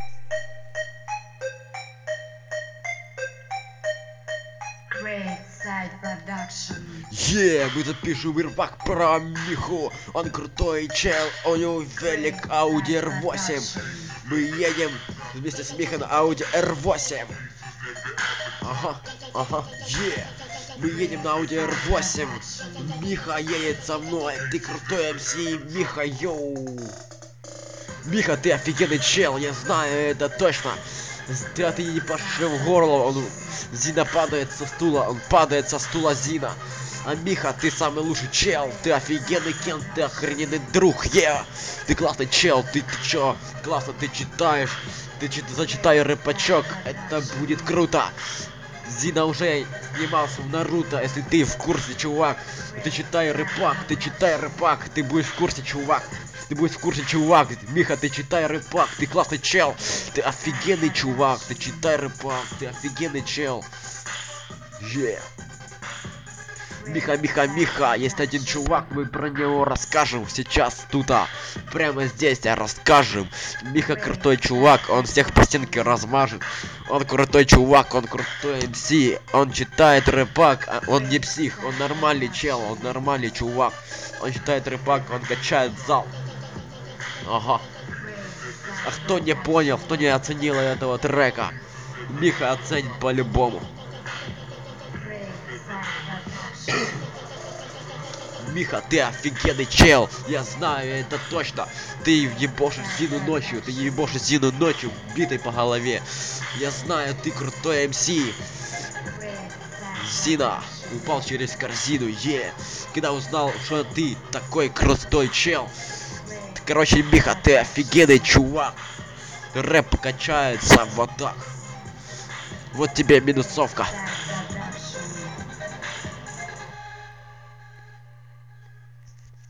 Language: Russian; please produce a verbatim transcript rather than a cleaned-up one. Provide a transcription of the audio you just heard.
Е, мы запишем вербак про Миху. Он крутой чел, у него велик Audi эр восемь. Мы едем вместе с Михой на Audi эр восемь. Ага, ага, е. Мы едем на Audi эр восемь. Миха едет со мной. Ты крутой эм си, Миха, йоу. Миха, ты офигенный чел, я знаю это точно. Ты, а ты не пошел в горло, он... Зина падает со стула, он падает со стула Зина. А Миха, ты самый лучший чел, ты офигенный Кен, ты охрененный друг, е! Ты классный чел, ты, ты чё? Классно ты читаешь, ты чит, зачитай рэпачок, это будет круто. Зина уже снимался в Наруто, если ты в курсе, чувак. Ты читай рэпак, ты читай рэпак, ты будешь в курсе, чувак. Ты будешь в курсе, чувак. Миха, ты читай рэпак, ты классный чел. Ты офигенный чувак, ты читай рэпак, ты офигенный чел. Е. Yeah. Миха, Миха, Миха, есть один чувак, мы про него расскажем сейчас тут, а, прямо здесь я расскажем. Миха крутой чувак, он всех по стенке размажет. Он крутой чувак, он крутой эм си, он читает рэпак, а он не псих, он нормальный чел, он нормальный чувак. Он читает рэпак, он качает зал. Ага. А кто не понял, кто не оценил этого трека, Миха оценит по-любому. Миха, ты офигенный чел, я знаю это точно. Ты ебошишь Зину ночью, ты ебошишь Зину ночью, битой по голове. Я знаю, ты крутой эм си. Зина упал через корзину, е. Когда узнал, что ты такой крутой чел. Короче, Миха, ты офигенный чувак. Рэп качается вот так. Вот тебе минусовка.